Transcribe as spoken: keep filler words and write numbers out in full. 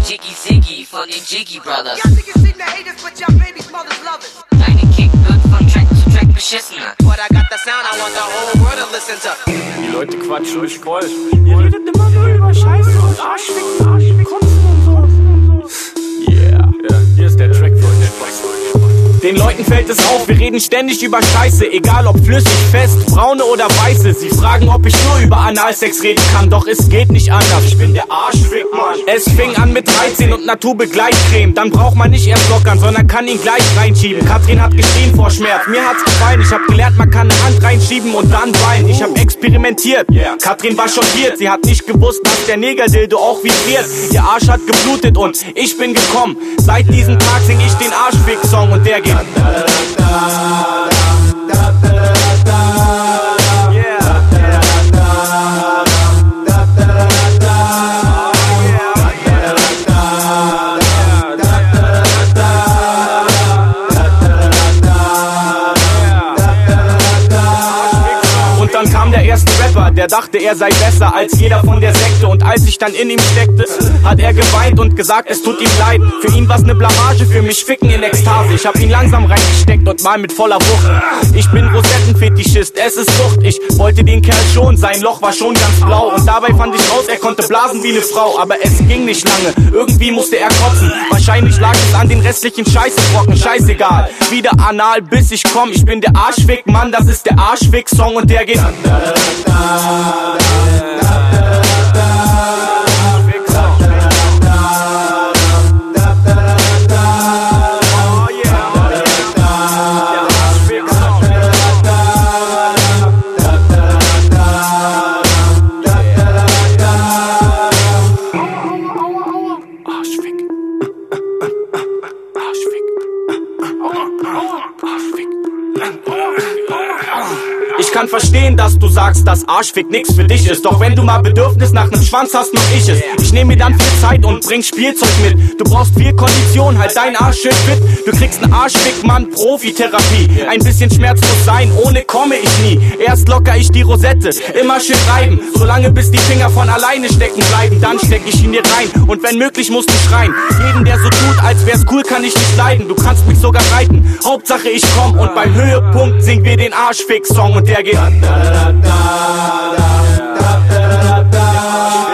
Jiggy Ziggy von den Jiggy Brothers. Y'all niggas seem to hate us, but y'all babies mothers love us. Deine Kick wird von Track zu Track beschissener. But I got the sound, I want the whole world to listen to. Die Leute quatschen euch voll. Ihr redet immer nur über Scheiße und Arschficken, Arschficken, Kotzen und so. Yeah, ja, hier ist der Track für euch. Den Leuten fällt es auf, wir reden ständig über Scheiße, egal ob flüssig, fest, braune oder weiße. Sie fragen, ob ich nur über Analsex reden kann, doch es geht nicht anders. Ich bin der Arschfick, Mann. Es fing an mit dreizehn und Naturbe-Gleitcreme. Dann braucht man nicht erst lockern, sondern kann ihn gleich reinschieben. Katrin hat geschrien vor Schmerz, mir hat's gefallen. Ich hab gelernt, man kann eine Hand reinschieben und dann weinen. Ich hab experimentiert, Katrin war schockiert. Sie hat nicht gewusst, dass der Negerdildo auch vibriert. Ihr Arsch hat geblutet und ich bin gekommen. Seit diesem Tag sing ich den Arschfick-Song und der geht. Und dann kam der erste Rapper, der dachte, er sei besser als jeder von der Sekte. Und als ich dann in ihm steckte, hat er geweint und gesagt, es tut ihm leid. Für ihn war's ne Blamage, für mich Ficken in Ekstase. Ich hab ihn langsam reingesteckt und mal mit voller Wucht. Ich bin Rosettenfetischist, es ist Sucht. Ich wollte den Kerl schon, sein Loch war schon ganz blau. Und dabei fand ich raus, er konnte blasen wie ne Frau. Aber es ging nicht lange, irgendwie musste er kotzen. Wahrscheinlich lag es an den restlichen Scheißebrocken, scheißegal. Wieder anal, bis ich komm, ich bin der Arschfick, Mann, das ist der Arschfick-Song und der geht. Ich kann verstehen, dass du sagst, dass Arschfick nix für dich ist. Doch wenn du mal Bedürfnis nach nem Schwanz hast, mach ich es. Ich nehm mir dann viel Zeit und bring Spielzeug mit. Du brauchst viel Kondition, halt dein Arsch schön fit. Du kriegst nen Arschfick, Mann, Profi-Therapie. Ein bisschen Schmerz muss sein, ohne komme ich nie. Erst locker ich die Rosette, immer schön reiben. Solange bis die Finger von alleine stecken bleiben. Dann steck ich ihn dir rein und wenn möglich musst du schreien. Jeden, der so tut, als wär's cool, kann ich nicht leiden. Du kannst mich sogar reiten, Hauptsache ich komm. Und beim Höhepunkt singen wir den Arschfick-Song und der geht. Da, da, da, da, da, da, da, da.